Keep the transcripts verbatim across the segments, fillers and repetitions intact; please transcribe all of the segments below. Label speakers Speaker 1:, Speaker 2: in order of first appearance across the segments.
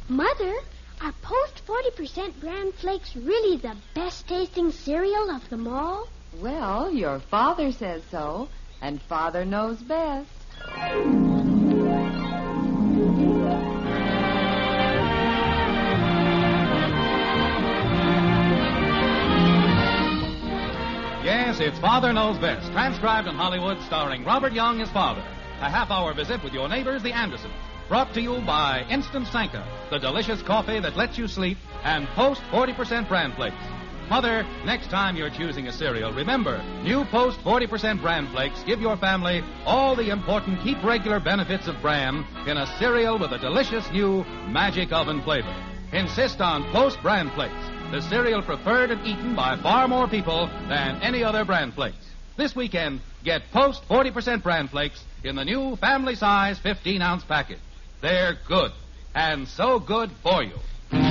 Speaker 1: Mother, are Post forty percent Bran Flakes really the best-tasting cereal of them all?
Speaker 2: Well, your father says so, and Father knows best.
Speaker 3: Yes, it's Father Knows Best, transcribed in Hollywood, starring Robert Young as Father. A half-hour visit with your neighbors, the Andersons. Brought to you by Instant Sanka, the delicious coffee that lets you sleep, and Post forty percent Bran Flakes. Mother, next time you're choosing a cereal, remember, new Post forty percent Bran Flakes give your family all the important keep regular benefits of Bran in a cereal with a delicious new magic oven flavor. Insist on Post Bran Flakes, the cereal preferred and eaten by far more people than any other Bran Flakes. This weekend, get Post forty percent Bran Flakes in the new family-size fifteen-ounce package. They're good, and so good for you.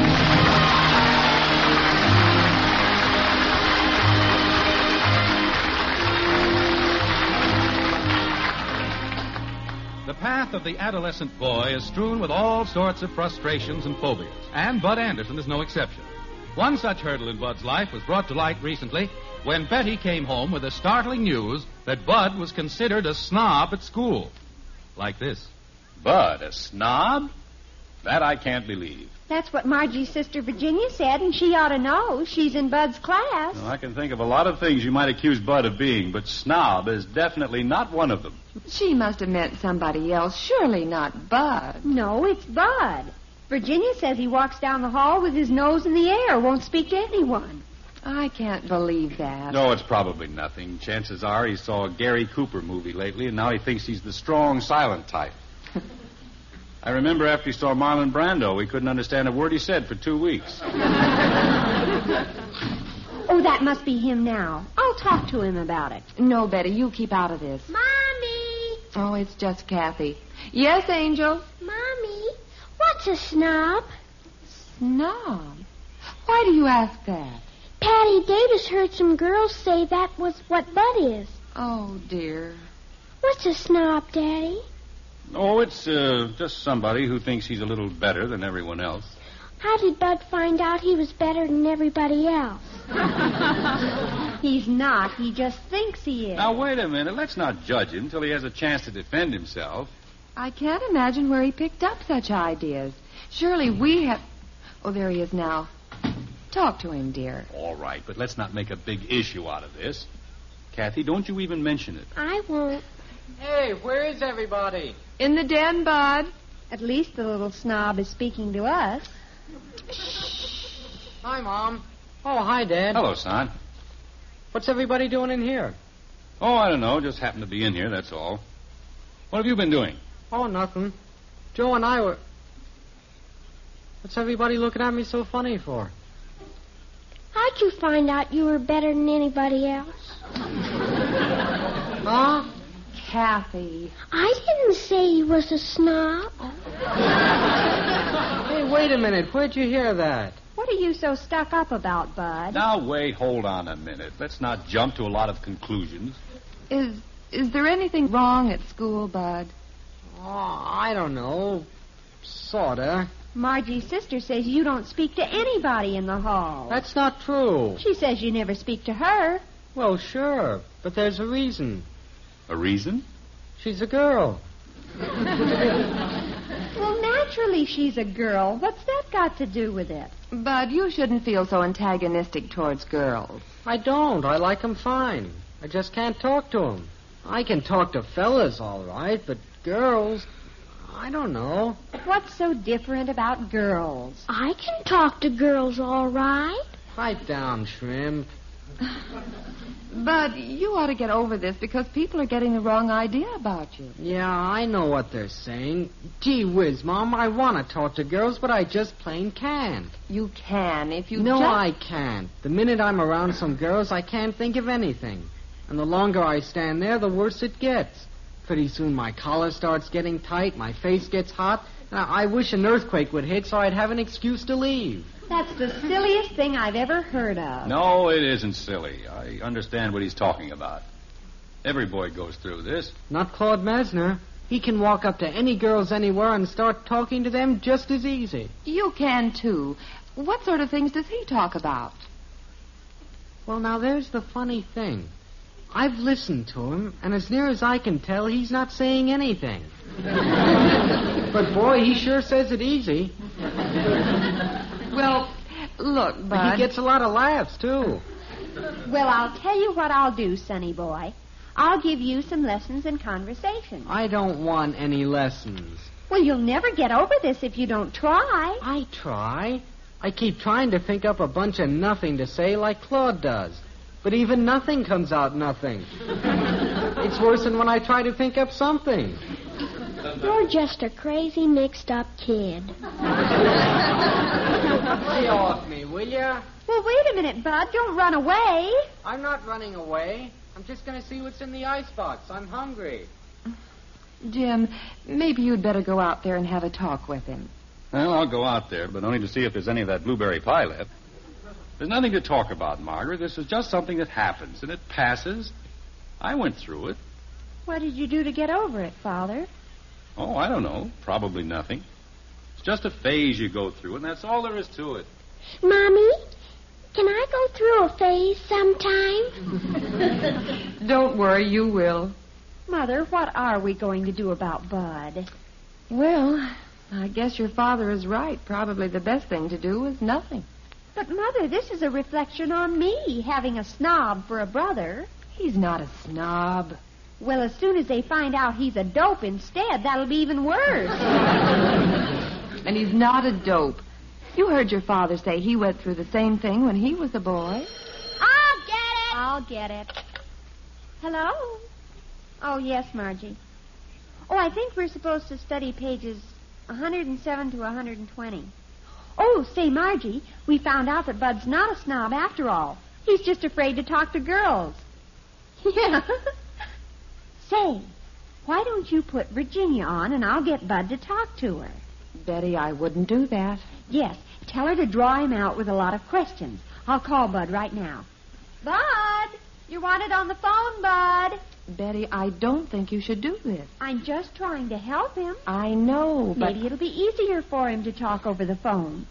Speaker 3: The path of the adolescent boy is strewn with all sorts of frustrations and phobias, and Bud Anderson is no exception. One such hurdle in Bud's life was brought to light recently when Betty came home with the startling news that Bud was considered a snob at school. Like this.
Speaker 4: Bud, a snob? That I can't believe.
Speaker 5: That's what Margie's sister Virginia said, and she ought to know. She's in Bud's class.
Speaker 4: Well, I can think of a lot of things you might accuse Bud of being, but snob is definitely not one of them.
Speaker 2: She must have meant somebody else, surely not Bud.
Speaker 5: No, it's Bud. Virginia says he walks down the hall with his nose in the air, won't speak to anyone.
Speaker 2: I can't believe that.
Speaker 4: No, it's probably nothing. Chances are he saw a Gary Cooper movie lately, and now he thinks he's the strong, silent type. I remember after he saw Marlon Brando, we couldn't understand a word he said for two weeks.
Speaker 5: Oh, that must be him now. I'll talk to him about it.
Speaker 2: No, Betty, you keep out of this.
Speaker 1: Mommy!
Speaker 2: Oh, it's just Kathy. Yes, Angel?
Speaker 1: Mommy, what's a snob?
Speaker 2: Snob? Why do you ask that?
Speaker 1: Patty Davis heard some girls say that was what Bud is.
Speaker 2: Oh, dear.
Speaker 1: What's a snob, Daddy?
Speaker 4: Oh, it's uh, just somebody who thinks he's a little better than everyone else.
Speaker 1: How did Bud find out he was better than everybody else?
Speaker 5: He's not. He just thinks he is.
Speaker 4: Now, wait a minute. Let's not judge him till he has a chance to defend himself.
Speaker 2: I can't imagine where he picked up such ideas. Surely we have... Oh, there he is now. Talk to him, dear.
Speaker 4: All right, but let's not make a big issue out of this. Kathy, don't you even mention it.
Speaker 1: I won't.
Speaker 6: Hey, where is everybody?
Speaker 2: In the den, Bud.
Speaker 5: At least the little snob is speaking to us.
Speaker 6: Hi, Mom. Oh, hi, Dad.
Speaker 4: Hello, son.
Speaker 6: What's everybody doing in here?
Speaker 4: Oh, I don't know. Just happened to be in here, that's all. What have you been doing?
Speaker 6: Oh, nothing. Joe and I were... What's everybody looking at me so funny for?
Speaker 1: How'd you find out you were better than anybody else?
Speaker 6: Huh?
Speaker 2: Kathy.
Speaker 1: I didn't say he was a snob.
Speaker 6: Hey, wait a minute. Where'd you hear that?
Speaker 5: What are you so stuck up about, Bud?
Speaker 4: Now, wait, hold on a minute. Let's not jump to a lot of conclusions.
Speaker 2: Is is there anything wrong at school, Bud?
Speaker 6: Oh, I don't know. Sorta.
Speaker 5: Margie's sister says you don't speak to anybody in the hall.
Speaker 6: That's not true.
Speaker 5: She says you never speak to her.
Speaker 6: Well, sure, but there's a reason.
Speaker 4: A reason?
Speaker 6: She's a girl.
Speaker 5: Well, naturally she's a girl. What's that got to do with it?
Speaker 2: Bud, you shouldn't feel so antagonistic towards girls.
Speaker 6: I don't. I like 'em fine. I just can't talk to 'em. I can talk to fellas, all right, but girls, I don't know.
Speaker 5: What's so different about girls?
Speaker 1: I can talk to girls all right.
Speaker 6: Pipe down, Shrimp.
Speaker 2: Bud, you ought to get over this because people are getting the wrong idea about you.
Speaker 6: Yeah, I know what they're saying. Gee whiz, Mom, I want to talk to girls, but I just plain can't.
Speaker 2: You can if you
Speaker 6: No,
Speaker 2: just...
Speaker 6: I can't. The minute I'm around some girls, I can't think of anything. And the longer I stand there, the worse it gets. Pretty soon my collar starts getting tight, my face gets hot, and I, I wish an earthquake would hit so I'd have an excuse to leave.
Speaker 5: That's the silliest thing I've ever heard of.
Speaker 4: No, it isn't silly. I understand what he's talking about. Every boy goes through this.
Speaker 6: Not Claude Mesner. He can walk up to any girls anywhere and start talking to them just as easy.
Speaker 2: You can, too. What sort of things does he talk about?
Speaker 6: Well, now, there's the funny thing. I've listened to him, and as near as I can tell, he's not saying anything. But, boy, he sure says it easy.
Speaker 2: Well, look, Bud.
Speaker 6: He gets a lot of laughs, too.
Speaker 5: Well, I'll tell you what I'll do, Sonny boy. I'll give you some lessons in conversation.
Speaker 6: I don't want any lessons.
Speaker 5: Well, you'll never get over this if you don't try.
Speaker 6: I try. I keep trying to think up a bunch of nothing to say like Claude does. But even nothing comes out nothing. It's worse than when I try to think up something.
Speaker 1: You're just a crazy, mixed-up kid.
Speaker 6: Lay off me, will ya?
Speaker 5: Well, wait a minute, Bud. Don't run away.
Speaker 6: I'm not running away. I'm just going to see what's in the icebox. I'm hungry.
Speaker 2: Jim, maybe you'd better go out there and have a talk with him.
Speaker 4: Well, I'll go out there, but only to see if there's any of that blueberry pie left. There's nothing to talk about, Margaret. This is just something that happens, and it passes. I went through it.
Speaker 5: What did you do to get over it, Father?
Speaker 4: Oh, I don't know. Probably nothing. It's just a phase you go through, and that's all there is to it.
Speaker 1: Mommy, can I go through a phase sometime?
Speaker 2: Don't worry, you will.
Speaker 5: Mother, what are we going to do about Bud?
Speaker 2: Well, I guess your father is right. Probably the best thing to do is nothing.
Speaker 5: But, Mother, this is a reflection on me, having a snob for a brother.
Speaker 2: He's not a snob.
Speaker 5: Well, as soon as they find out he's a dope instead, that'll be even worse.
Speaker 2: And he's not a dope. You heard your father say he went through the same thing when he was a boy.
Speaker 1: I'll get it.
Speaker 5: I'll get it. Hello? Oh, yes, Margie. Oh, I think we're supposed to study pages one oh seven to one oh twenty. Oh, say, Margie, we found out that Bud's not a snob after all. He's just afraid to talk to girls. Yeah. Say, why don't you put Virginia on and I'll get Bud to talk to her?
Speaker 2: Betty, I wouldn't do that.
Speaker 5: Yes, tell her to draw him out with a lot of questions. I'll call Bud right now. Bud! You're wanted on the phone, Bud.
Speaker 2: Betty, I don't think you should do this.
Speaker 5: I'm just trying to help him.
Speaker 2: I know, but...
Speaker 5: Maybe it'll be easier for him to talk over the phone.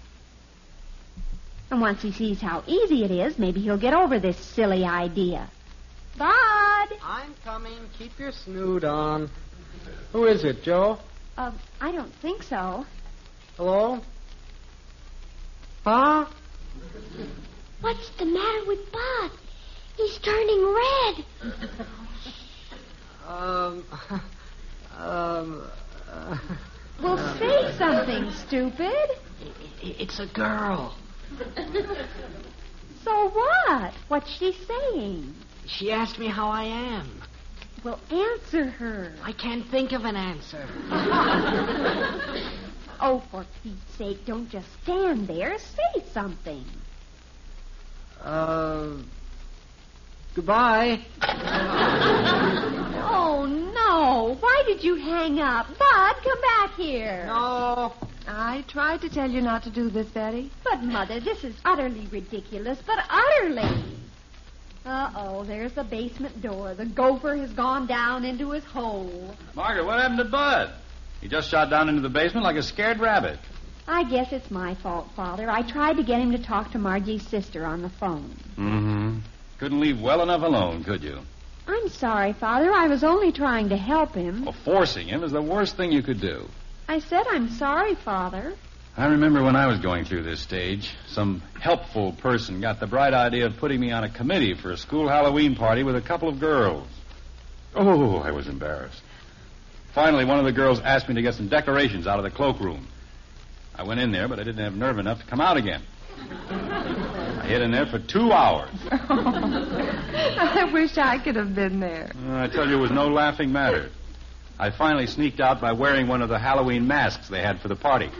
Speaker 5: And once he sees how easy it is, maybe he'll get over this silly idea. Bud!
Speaker 6: I'm coming. Keep your snoot on. Who is it, Joe?
Speaker 5: Uh, I don't think so.
Speaker 6: Hello? Huh?
Speaker 1: What's the matter with Bud? He's turning red.
Speaker 6: Um, um, uh,
Speaker 5: Well,
Speaker 6: uh,
Speaker 5: say something, stupid.
Speaker 6: It's a girl.
Speaker 5: So what? What's she saying?
Speaker 6: She asked me how I am.
Speaker 5: Well, answer her.
Speaker 6: I can't think of an answer.
Speaker 5: Oh, for Pete's sake, don't just stand there. Say something.
Speaker 6: Uh, goodbye.
Speaker 5: Oh, no. Why did you hang up? Bud, come back here.
Speaker 6: No.
Speaker 2: I tried to tell you not to do this, Betty.
Speaker 5: But, Mother, this is utterly ridiculous, but utterly. Uh-oh, there's the basement door. The gopher has gone down into his hole.
Speaker 4: Margaret, what happened to Bud? He just shot down into the basement like a scared rabbit.
Speaker 5: I guess it's my fault, Father. I tried to get him to talk to Margie's sister on the phone.
Speaker 4: Mm-hmm. Couldn't leave well enough alone, could you?
Speaker 5: I'm sorry, Father. I was only trying to help him.
Speaker 4: Well, forcing him is the worst thing you could do.
Speaker 5: I said I'm sorry, Father.
Speaker 4: I remember when I was going through this stage, some helpful person got the bright idea of putting me on a committee for a school Halloween party with a couple of girls. Oh, I was embarrassed. Finally, one of the girls asked me to get some decorations out of the cloakroom. I went in there, but I didn't have nerve enough to come out again. I hid in there for two hours.
Speaker 2: I wish I could have been there.
Speaker 4: Uh, I tell you, it was no laughing matter. I finally sneaked out by wearing one of the Halloween masks they had for the party.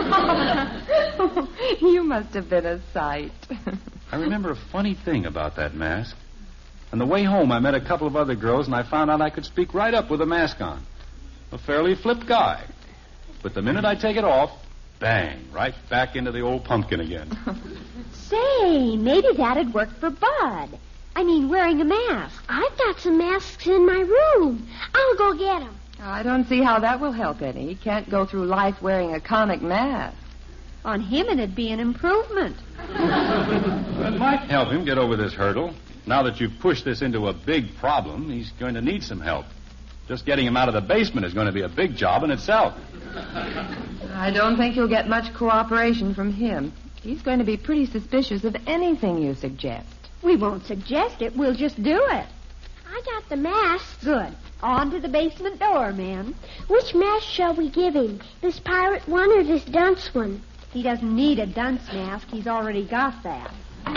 Speaker 2: You must have been a sight.
Speaker 4: I remember a funny thing about that mask. On the way home, I met a couple of other girls, and I found out I could speak right up with a mask on. A fairly flip guy. But the minute I take it off, bang, right back into the old pumpkin again.
Speaker 5: Say, maybe that'd work for Bud. I mean, wearing a mask.
Speaker 1: I've got some masks in my room. I'll go get them.
Speaker 2: I don't see how that will help any. He can't go through life wearing a comic mask.
Speaker 5: On him, it'd be an improvement.
Speaker 4: It might help him get over this hurdle. Now that you've pushed this into a big problem, he's going to need some help. Just getting him out of the basement is going to be a big job in itself.
Speaker 2: I don't think you'll get much cooperation from him. He's going to be pretty suspicious of anything you suggest.
Speaker 5: We won't suggest it. We'll just do it.
Speaker 1: I got the mask.
Speaker 5: Good. On to the basement door, ma'am.
Speaker 1: Which mask shall we give him? This pirate one or this dunce one?
Speaker 5: He doesn't need a dunce mask. He's already got that.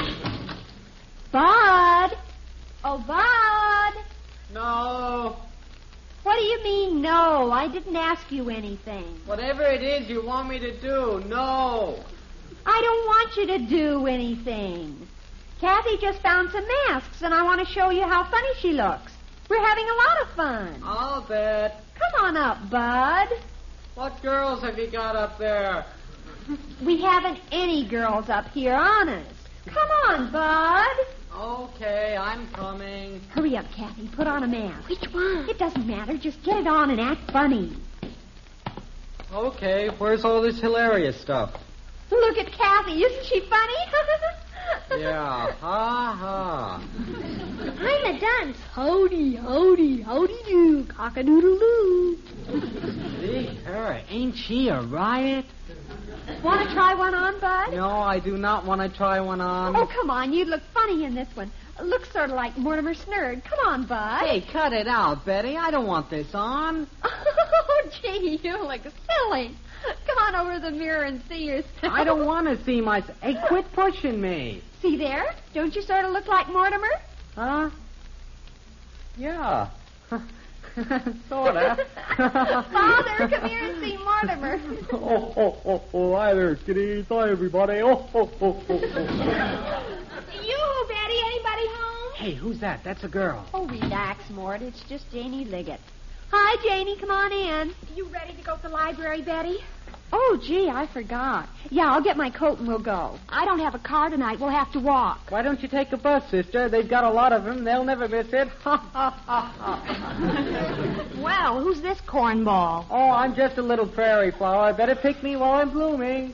Speaker 5: Bud! Oh, Bud!
Speaker 6: No.
Speaker 5: What do you mean, no? I didn't ask you anything.
Speaker 6: Whatever it is you want me to do, no.
Speaker 5: I don't want you to do anything. Kathy just found some masks, and I want to show you how funny she looks. We're having a lot of fun.
Speaker 6: I'll bet.
Speaker 5: Come on up, Bud.
Speaker 6: What girls have you got up there?
Speaker 5: We haven't any girls up here, honest. Come on, Bud.
Speaker 6: Okay, I'm coming.
Speaker 5: Hurry up, Kathy. Put on a mask.
Speaker 1: Which one?
Speaker 5: It doesn't matter. Just get it on and act funny.
Speaker 6: Okay, where's all this hilarious stuff?
Speaker 5: Look at Kathy. Isn't she funny?
Speaker 6: Yeah, ha ha.
Speaker 1: I'm a dunce. Howdy, howdy, howdy do, cock-a-doodle-doo.
Speaker 6: See her, ain't she a riot?
Speaker 5: Want to try one on, Bud?
Speaker 6: No, I do not want to try one on.
Speaker 5: Oh, come on. You'd look funny in this one. Looks sort of like Mortimer Snurd. Come on, Bud.
Speaker 6: Hey, cut it out, Betty. I don't want this on.
Speaker 5: Oh, gee, you look silly. Come on over to the mirror and see yourself.
Speaker 6: I don't want to see myself. Hey, quit pushing me.
Speaker 5: See there? Don't you sort of look like Mortimer?
Speaker 6: Huh? Yeah. Sorta.
Speaker 5: Father, come here and see Mortimer.
Speaker 6: oh, oh, oh, oh, hi there, kiddies. Hi, everybody. Oh, oh, oh, oh, oh.
Speaker 5: You, Betty, anybody home?
Speaker 6: Hey, who's that? That's a girl.
Speaker 5: Oh, relax, Mort. It's just Janie Liggett. Hi, Janie. Come on in. You ready to go to the library, Betty? Oh, gee, I forgot. Yeah, I'll get my coat and we'll go. I don't have a car tonight. We'll have to walk.
Speaker 6: Why don't you take a bus, sister? They've got a lot of them. They'll never miss it. Ha, ha, ha, ha.
Speaker 5: Well, who's this cornball?
Speaker 6: Oh, I'm just a little prairie flower. Better pick me while I'm blooming.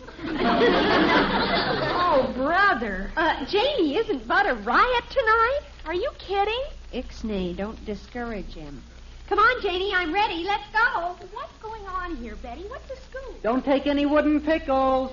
Speaker 5: Oh, brother. Uh, Janie, isn't Bud a riot tonight? Are you kidding? Ixnay, don't discourage him. Come on, Janie, I'm ready. Let's go. What's going on here, Betty? What's the scoop?
Speaker 6: Don't take any wooden pickles.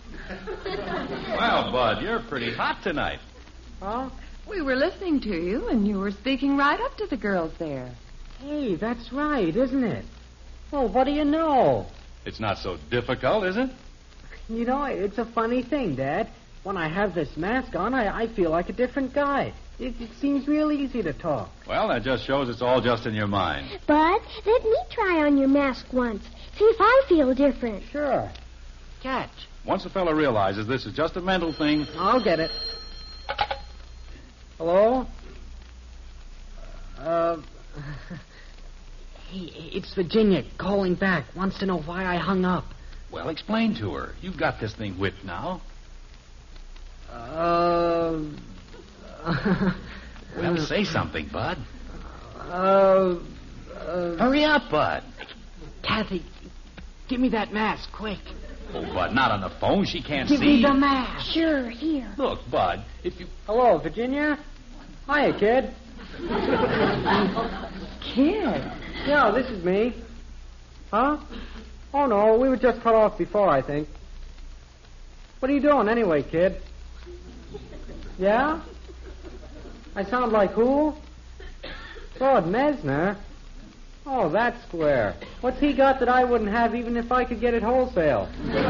Speaker 4: Well, Bud, you're pretty hot tonight.
Speaker 6: Huh?
Speaker 2: We were listening to you, and you were speaking right up to the girls there.
Speaker 6: Hey, that's right, isn't it? Well, what do you know?
Speaker 4: It's not so difficult, is it?
Speaker 6: You know, it's a funny thing, Dad. When I have this mask on, I, I feel like a different guy. It, it seems real easy to talk.
Speaker 4: Well, that just shows it's all just in your mind.
Speaker 1: Bud, let me try on your mask once. See if I feel different.
Speaker 6: Sure. Catch.
Speaker 4: Once a fellow realizes this is just a mental thing...
Speaker 6: I'll get it. Hello? Uh... Hey, it's Virginia calling back. Wants to know why I hung up.
Speaker 4: Well, explain to her. You've got this thing whipped now.
Speaker 6: Uh...
Speaker 4: Well, say something, Bud.
Speaker 6: Uh, uh...
Speaker 4: Hurry up, Bud.
Speaker 6: Kathy, give me that mask, quick.
Speaker 4: Oh, Bud, not on the phone. She can't
Speaker 6: Give
Speaker 4: see.
Speaker 6: me the mask.
Speaker 1: Sure, here.
Speaker 4: Look, Bud, if you...
Speaker 6: Hello, Virginia? Hiya, kid.
Speaker 2: Kid?
Speaker 6: Yeah, this is me. Huh? Oh, no, we were just cut off before, I think. What are you doing anyway, kid? Yeah? I sound like who? Lord Mesner? Oh, that's square. What's he got that I wouldn't have even if I could get it wholesale?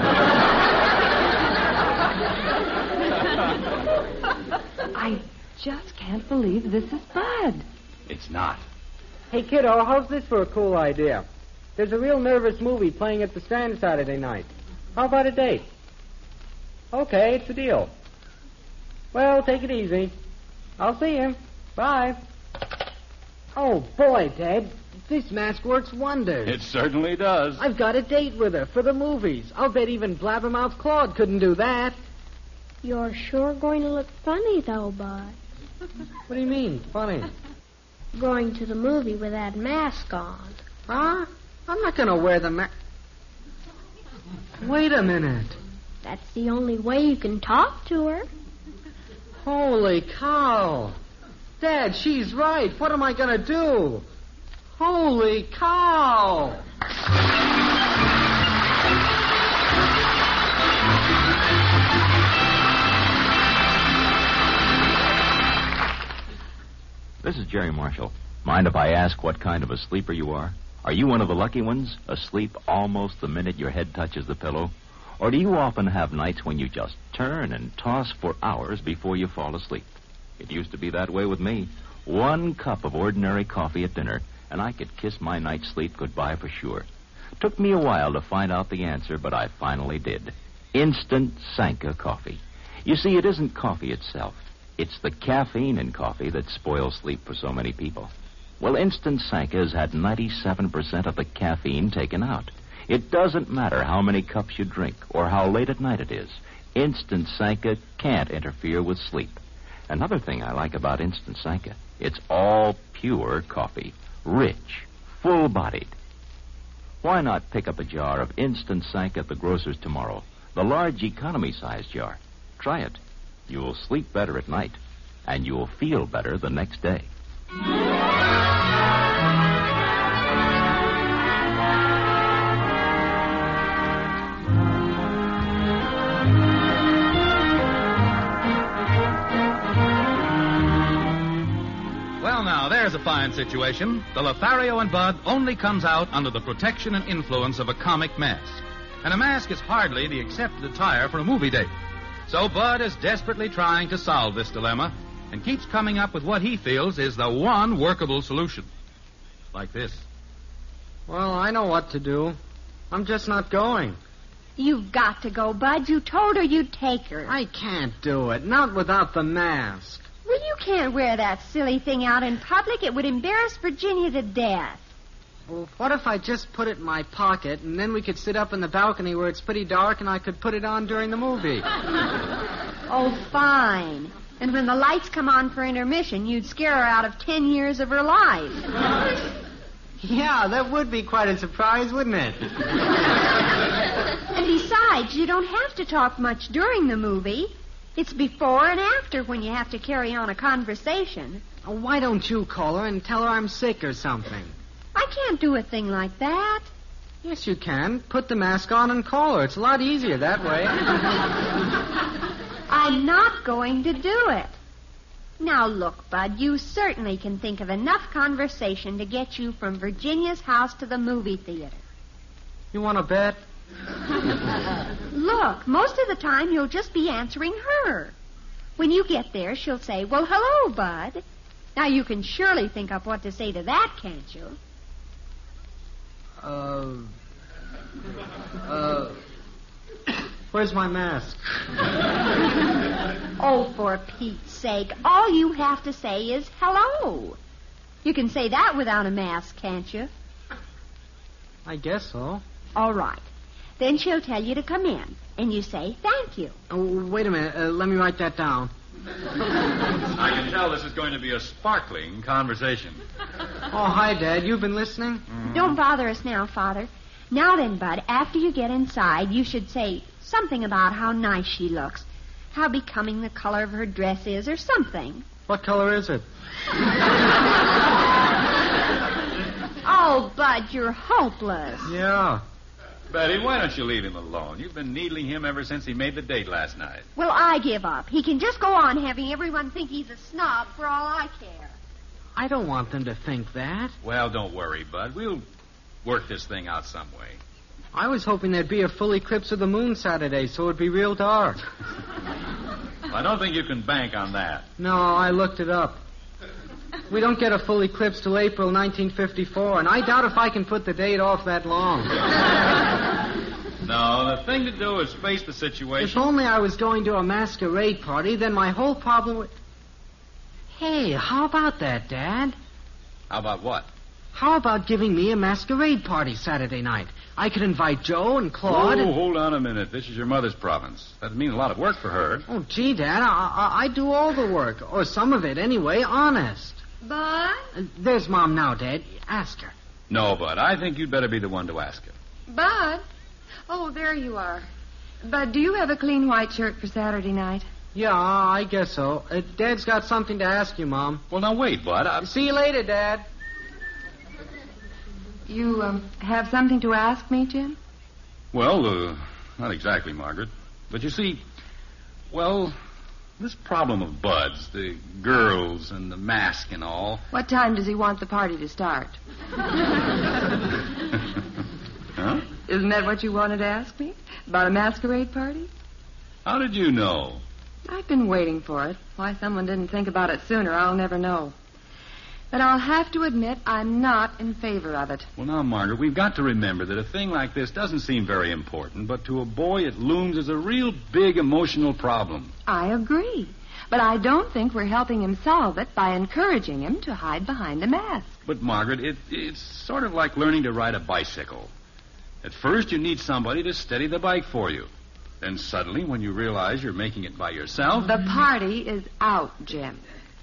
Speaker 2: I just can't believe this is Bud.
Speaker 4: It's not.
Speaker 6: Hey, kiddo, how's this for a cool idea? There's a real nervous movie playing at the Strand Saturday night. How about a date? Okay, it's a deal. Well, take it easy. I'll see you. Bye. Oh, boy, Ted. This mask works wonders.
Speaker 4: It certainly does.
Speaker 6: I've got a date with her for the movies. I'll bet even Blabbermouth Claude couldn't do that.
Speaker 1: You're sure going to look funny, though, Bud.
Speaker 6: What do you mean, funny?
Speaker 1: Going to the movie with that mask on.
Speaker 6: Huh? I'm not going to wear the mask. Wait a minute.
Speaker 1: That's the only way you can talk to her.
Speaker 6: Holy cow. Dad, she's right. What am I going to do? Holy cow.
Speaker 7: This is Jerry Marshall. Mind if I ask what kind of a sleeper you are? Are you one of the lucky ones, asleep almost the minute your head touches the pillow? Or do you often have nights when you just turn and toss for hours before you fall asleep? It used to be that way with me. One cup of ordinary coffee at dinner, and I could kiss my night's sleep goodbye for sure. Took me a while to find out the answer, but I finally did. Instant Sanka coffee. You see, it isn't coffee itself. It's the caffeine in coffee that spoils sleep for so many people. Well, Instant Sanka has had ninety-seven percent of the caffeine taken out. It doesn't matter how many cups you drink or how late at night it is. Instant Sanka can't interfere with sleep. Another thing I like about Instant Sanka, it's all pure coffee. Rich, full-bodied. Why not pick up a jar of Instant Sanka at the grocer's tomorrow? The large economy-size jar. Try it. You'll sleep better at night, and you'll feel better the next day.
Speaker 3: Well, now, there's a fine situation. The Lothario and Bud only comes out under the protection and influence of a comic mask. And a mask is hardly the accepted attire for a movie date. So Bud is desperately trying to solve this dilemma and keeps coming up with what he feels is the one workable solution. Like this.
Speaker 6: Well, I know what to do. I'm just not going.
Speaker 5: You've got to go, Bud. You told her you'd take her.
Speaker 6: I can't do it. Not without the mask.
Speaker 5: Well, you can't wear that silly thing out in public. It would embarrass Virginia to death.
Speaker 6: Well, what if I just put it in my pocket, and then we could sit up in the balcony where it's pretty dark, and I could put it on during the movie?
Speaker 5: Oh, fine. And when the lights come on for intermission, you'd scare her out of ten years of her life.
Speaker 6: Yeah, that would be quite a surprise, wouldn't it?
Speaker 5: And besides, you don't have to talk much during the movie. It's before and after when you have to carry on a conversation.
Speaker 6: Oh, why don't you call her and tell her I'm sick or something?
Speaker 5: I can't do a thing like that.
Speaker 6: Yes, you can. Put the mask on and call her. It's a lot easier that way.
Speaker 5: I'm not going to do it. Now, look, Bud, you certainly can think of enough conversation to get you from Virginia's house to the movie theater.
Speaker 6: You want to bet?
Speaker 5: Look, most of the time you'll just be answering her. When you get there, she'll say, well, hello, Bud. Now, you can surely think up what to say to that, can't you?
Speaker 6: Uh... Uh... Where's my mask?
Speaker 5: Oh, for Pete's sake, all you have to say is hello. You can say that without a mask, can't you?
Speaker 6: I guess so.
Speaker 5: All right. Then she'll tell you to come in, and you say thank you.
Speaker 6: Oh, wait a minute. Uh, let me write that down.
Speaker 4: I can tell this is going to be a sparkling conversation.
Speaker 6: Oh, hi, Dad. You've been listening?
Speaker 5: Mm-hmm. Don't bother us now, Father. Now then, Bud, after you get inside, you should say something about how nice she looks, how becoming the color of her dress is, or something.
Speaker 6: What color is it?
Speaker 5: Oh, Bud, you're hopeless.
Speaker 6: Yeah.
Speaker 4: Betty, why don't you leave him alone? You've been needling him ever since he made the date last night.
Speaker 5: Well, I give up. He can just go on having everyone think he's a snob for all I care.
Speaker 6: I don't want them to think that.
Speaker 4: Well, don't worry, Bud. We'll work this thing out some way.
Speaker 6: I was hoping there'd be a full eclipse of the moon Saturday, so it'd be real dark.
Speaker 4: Well, I don't think you can bank on that.
Speaker 6: No, I looked it up. We don't get a full eclipse till April nineteen fifty-four, and I doubt if I can put the date off that long.
Speaker 4: No, the thing to do is face the situation.
Speaker 6: If only I was going to a masquerade party, then my whole problem would... Hey, how about that, Dad?
Speaker 4: How about what?
Speaker 6: How about giving me a masquerade party Saturday night? I could invite Joe and Claude.
Speaker 4: Oh,
Speaker 6: and...
Speaker 4: hold on a minute. This is your mother's province. That'd mean a lot of work for her.
Speaker 6: Oh, gee, Dad, I, I, I do all the work. Or some of it, anyway, honest.
Speaker 5: Bud?
Speaker 6: Uh, there's Mom now, Dad. Ask her.
Speaker 4: No, Bud. I think you'd better be the one to ask him.
Speaker 2: Bud? Oh, there you are. Bud, do you have a clean white shirt for Saturday night?
Speaker 6: Yeah, I guess so. Uh, Dad's got something to ask you, Mom.
Speaker 4: Well, now wait, Bud. I...
Speaker 6: See you later, Dad.
Speaker 2: You um, have something to ask me, Jim?
Speaker 4: Well, uh, not exactly, Margaret. But you see, well, this problem of Bud's, the girls and the mask and all.
Speaker 2: What time does he want the party to start?
Speaker 4: Huh?
Speaker 2: Isn't that what you wanted to ask me? About a masquerade party?
Speaker 4: How did you know?
Speaker 2: I've been waiting for it. Why someone didn't think about it sooner, I'll never know. But I'll have to admit I'm not in favor of it.
Speaker 4: Well, now, Margaret, we've got to remember that a thing like this doesn't seem very important, but to a boy it looms as a real big emotional problem.
Speaker 2: I agree. But I don't think we're helping him solve it by encouraging him to hide behind a mask.
Speaker 4: But, Margaret, it, it's sort of like learning to ride a bicycle. At first, you need somebody to steady the bike for you. Then suddenly, when you realize you're making it by yourself...
Speaker 2: The party is out, Jim.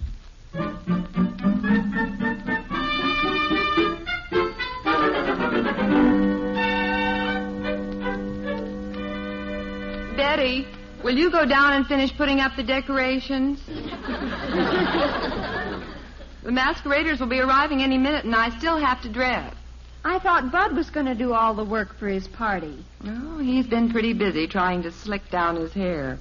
Speaker 2: Betty, will you go down and finish putting up the decorations? The masqueraders will be arriving any minute, and I still have to dress.
Speaker 5: I thought Bud was going to do all the work for his party.
Speaker 2: Oh, he's been pretty busy trying to slick down his hair.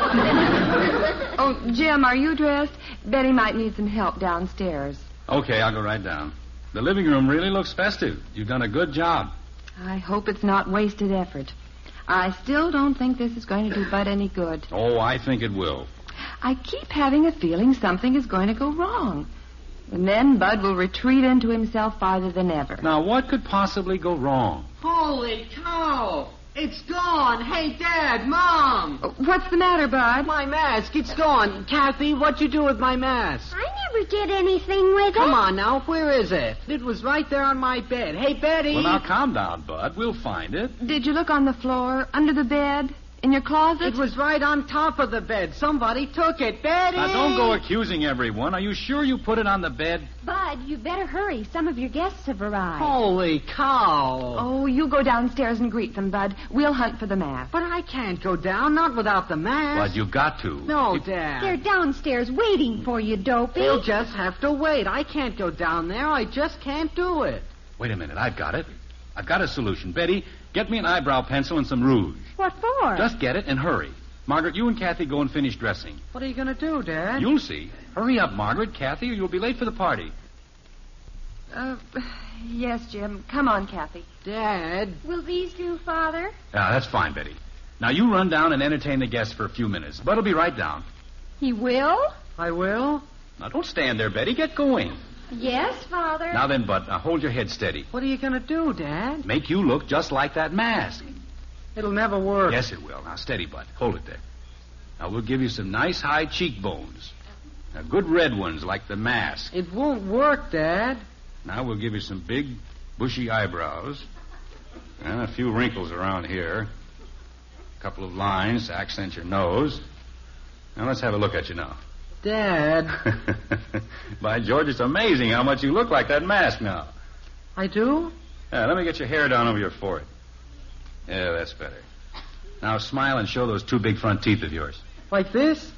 Speaker 2: Oh, Jim, are you dressed? Betty might need some help downstairs.
Speaker 4: Okay, I'll go right down. The living room really looks festive. You've done a good job.
Speaker 2: I hope it's not wasted effort. I still don't think this is going to do Bud any good.
Speaker 4: Oh, I think it will.
Speaker 2: I keep having a feeling something is going to go wrong. And then Bud will retreat into himself farther than ever.
Speaker 4: Now, what could possibly go wrong?
Speaker 6: Holy cow! It's gone! Hey, Dad, Mom!
Speaker 2: What's the matter, Bud?
Speaker 6: My mask, it's gone. Kathy, what'd you do with my mask?
Speaker 1: I never did anything with it.
Speaker 6: Come on now, where is it? It was right there on my bed. Hey, Betty!
Speaker 4: Well, now, calm down, Bud. We'll find it.
Speaker 2: Did you look on the floor, under the bed, in your closet?
Speaker 6: It was right on top of the bed. Somebody took it. Betty!
Speaker 4: Now, don't go accusing everyone. Are you sure you put it on the bed?
Speaker 5: Bud, you better hurry. Some of your guests have arrived.
Speaker 6: Holy cow!
Speaker 2: Oh, you go downstairs and greet them, Bud. We'll hunt for the mask.
Speaker 6: But I can't go down, not without the mask.
Speaker 4: Bud, you got to.
Speaker 6: No,
Speaker 4: If-
Speaker 6: Dad.
Speaker 5: They're downstairs waiting for you, Dopey.
Speaker 6: They'll just have to wait. I can't go down there. I just can't do it.
Speaker 4: Wait a minute. I've got it. I've got a solution. Betty, get me an eyebrow pencil and some rouge.
Speaker 5: What for?
Speaker 4: Just get it and hurry. Margaret, you and Kathy go and finish dressing.
Speaker 6: What are you going to do, Dad?
Speaker 4: You'll see. Hurry up, Margaret, Kathy, or you'll be late for the party.
Speaker 2: Uh, yes, Jim. Come on, Kathy.
Speaker 6: Dad.
Speaker 5: Will these do, Father?
Speaker 4: Yeah, that's fine, Betty. Now, you run down and entertain the guests for a few minutes. Bud'll be right down.
Speaker 5: He will?
Speaker 6: I will?
Speaker 4: Now, don't stand there, Betty. Get going.
Speaker 5: Yes, Father.
Speaker 4: Now then, Bud, now hold your head steady.
Speaker 6: What are you going to do, Dad?
Speaker 4: Make you look just like that mask.
Speaker 6: It'll never work.
Speaker 4: Yes, it will. Now, steady, Bud. Hold it there. Now, we'll give you some nice high cheekbones. Now, good red ones like the mask.
Speaker 6: It won't work, Dad.
Speaker 4: Now, we'll give you some big, bushy eyebrows. And a few wrinkles around here. A couple of lines to accent your nose. Now, let's have a look at you now.
Speaker 6: Dad.
Speaker 4: By George, it's amazing how much you look like that mask now.
Speaker 6: I do?
Speaker 4: Yeah, let me get your hair down over your forehead. Yeah, that's better. Now smile and show those two big front teeth of yours.
Speaker 6: Like this?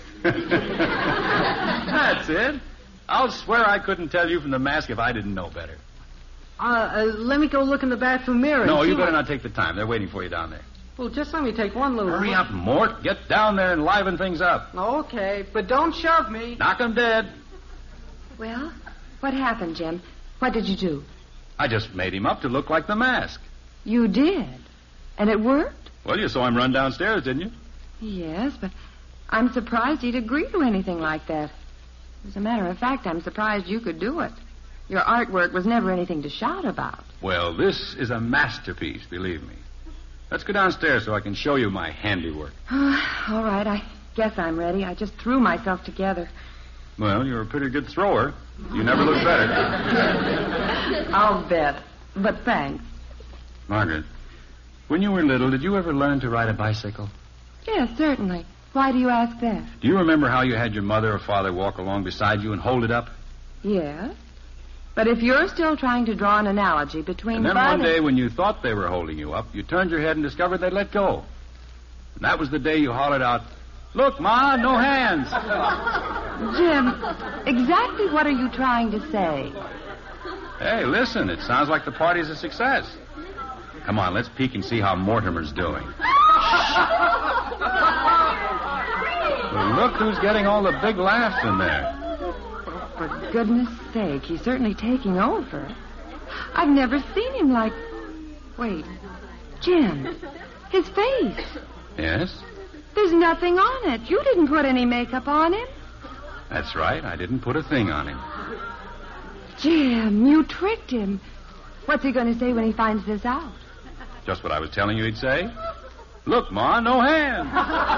Speaker 4: That's it. I'll swear I couldn't tell you from the mask if I didn't know better.
Speaker 6: Uh, uh, let me go look in the bathroom mirror.
Speaker 4: No,
Speaker 6: and
Speaker 4: you
Speaker 6: see
Speaker 4: better
Speaker 6: what-
Speaker 4: not take the time. They're waiting for you down there.
Speaker 6: Well, just let me take one little
Speaker 4: Hurry
Speaker 6: look.
Speaker 4: up, Mort. Get down there and liven things up.
Speaker 6: Okay, but don't shove me.
Speaker 4: Knock 'em dead.
Speaker 2: Well, what happened, Jim? What did you do?
Speaker 4: I just made him up to look like the mask.
Speaker 2: You did. And it worked?
Speaker 4: Well, you saw him run downstairs, didn't you?
Speaker 2: Yes, but I'm surprised he'd agree to anything like that. As a matter of fact, I'm surprised you could do it. Your artwork was never anything to shout about.
Speaker 4: Well, this is a masterpiece, believe me. Let's go downstairs so I can show you my handiwork.
Speaker 2: All right, I guess I'm ready. I just threw myself together.
Speaker 4: Well, you're a pretty good thrower. You never looked better.
Speaker 2: I'll bet. But thanks.
Speaker 4: Margaret, when you were little, did you ever learn to ride a bicycle?
Speaker 2: Yes, certainly. Why do you ask that?
Speaker 4: Do you remember how you had your mother or father walk along beside you and hold it up?
Speaker 2: Yes. But if you're still trying to draw an analogy between
Speaker 4: And then
Speaker 2: Bud
Speaker 4: one day
Speaker 2: and...
Speaker 4: when you thought they were holding you up, you turned your head and discovered they'd let go. And that was the day you hollered out, "Look, Ma, no hands."
Speaker 2: Jim, exactly what are you trying to say?
Speaker 4: Hey, listen, it sounds like the party's a success. Come on, let's peek and see how Mortimer's doing. Well, look who's getting all the big laughs in there.
Speaker 2: For goodness sake, he's certainly taking over. I've never seen him like... Wait. Jim, his face.
Speaker 4: Yes?
Speaker 2: There's nothing on it. You didn't put any makeup on him.
Speaker 4: That's right. I didn't put a thing on him.
Speaker 2: Jim, you tricked him. What's he going to say when he finds this out?
Speaker 4: Just what I was telling you he'd say. "Look, Ma, no hands."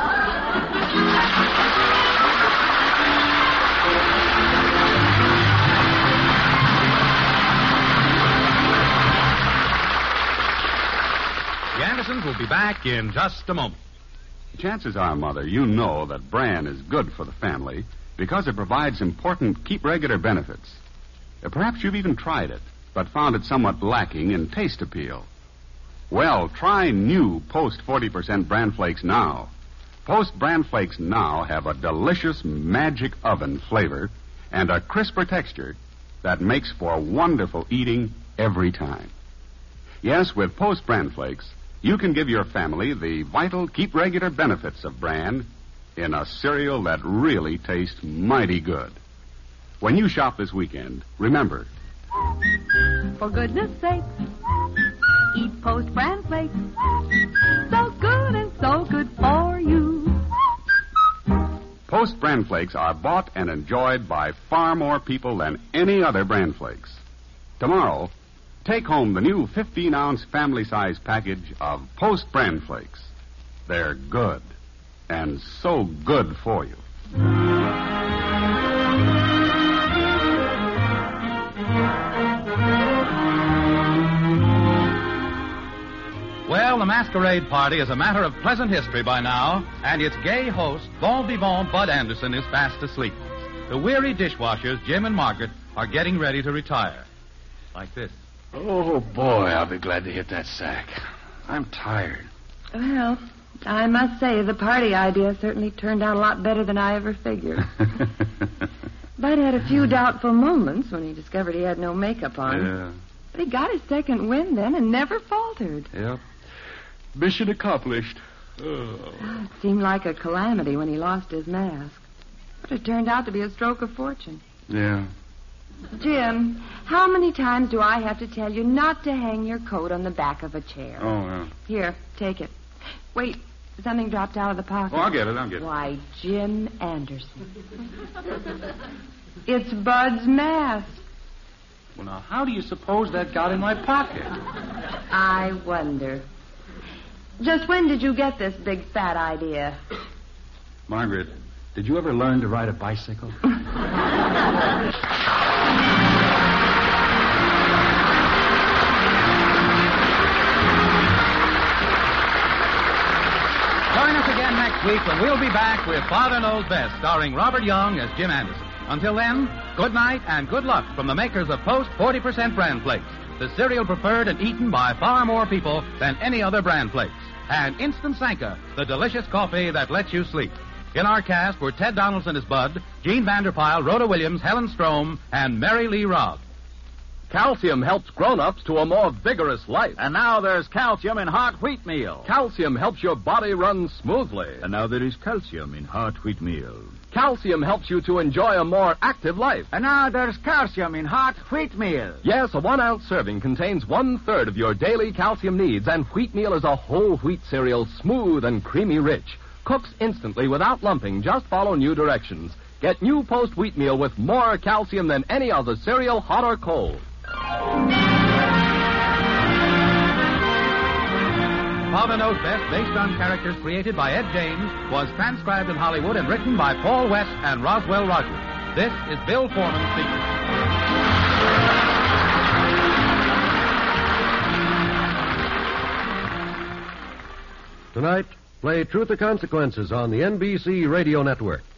Speaker 3: The Andersons will be back in just a moment.
Speaker 8: Chances are, Mother, you know that bran is good for the family because it provides important keep regular benefits. Uh, Perhaps you've even tried it, but found it somewhat lacking in taste appeal. Well, try new Post forty percent Bran Flakes now. Post Bran Flakes now have a delicious magic oven flavor and a crisper texture that makes for wonderful eating every time. Yes, with Post Bran Flakes, you can give your family the vital keep regular benefits of bran in a cereal that really tastes mighty good. When you shop this weekend, remember,
Speaker 9: For goodness sake, eat Post Bran Flakes. So good and so good for you.
Speaker 8: Post Bran Flakes are bought and enjoyed by far more people than any other Bran Flakes. Tomorrow, take home the new fifteen-ounce family-size package of Post Bran Flakes. They're good, and so good for you.
Speaker 3: Well, the masquerade party is a matter of pleasant history by now, and its gay host, bon vivant Bud Anderson, is fast asleep. The weary dishwashers, Jim and Margaret, are getting ready to retire. Like this.
Speaker 4: Oh, boy, I'll be glad to hit that sack. I'm tired.
Speaker 2: Well, I must say the party idea certainly turned out a lot better than I ever figured. Bud had a few doubtful moments when he discovered he had no makeup on.
Speaker 4: Yeah.
Speaker 2: But he got his second wind then and never faltered.
Speaker 4: Yep. Mission accomplished. Oh.
Speaker 2: It seemed like a calamity when he lost his mask. But it turned out to be a stroke of fortune.
Speaker 4: Yeah.
Speaker 2: Jim, how many times do I have to tell you not to hang your coat on the back of a chair?
Speaker 4: Oh, yeah.
Speaker 2: Here, take it. Wait, something dropped out of the pocket.
Speaker 4: Oh, I'll get it, I'll get it.
Speaker 2: Why, Jim Anderson. It's Bud's mask.
Speaker 4: Well, now, how do you suppose that got in my pocket?
Speaker 2: I wonder. Just when did you get this big fat idea?
Speaker 4: Margaret, did you ever learn to ride a bicycle?
Speaker 3: Join us again next week when we'll be back with Father Knows Best, starring Robert Young as Jim Anderson. Until then, good night and good luck from the makers of Post forty percent Bran Flakes, the cereal preferred and eaten by far more people than any other Bran Flakes. And Instant Sanka, the delicious coffee that lets you sleep. In our cast were Ted Donaldson as Bud, Gene Vanderpyle, Rhoda Williams, Helen Strome, and Mary Lee Robb.
Speaker 10: Calcium helps grown-ups to a more vigorous life.
Speaker 11: And now there's calcium in Heart Wheat Meal.
Speaker 10: Calcium helps your body run smoothly.
Speaker 11: And now there is calcium in Heart Wheat Meal.
Speaker 10: Calcium helps you to enjoy a more active life.
Speaker 11: And now there's calcium in Heart Wheat Meal.
Speaker 10: Yes, a one-ounce serving contains one-third of your daily calcium needs, and wheat meal is a whole wheat cereal, smooth and creamy rich. Cooks instantly without lumping. Just follow new directions. Get new Post Wheat Meal with more calcium than any other cereal, hot or cold.
Speaker 3: Father Knows Best, based on characters created by Ed James, was transcribed in Hollywood and written by Paul West and Roswell Rogers. This is Bill Foreman speaking.
Speaker 12: Tonight, play Truth or Consequences on the N B C Radio Network.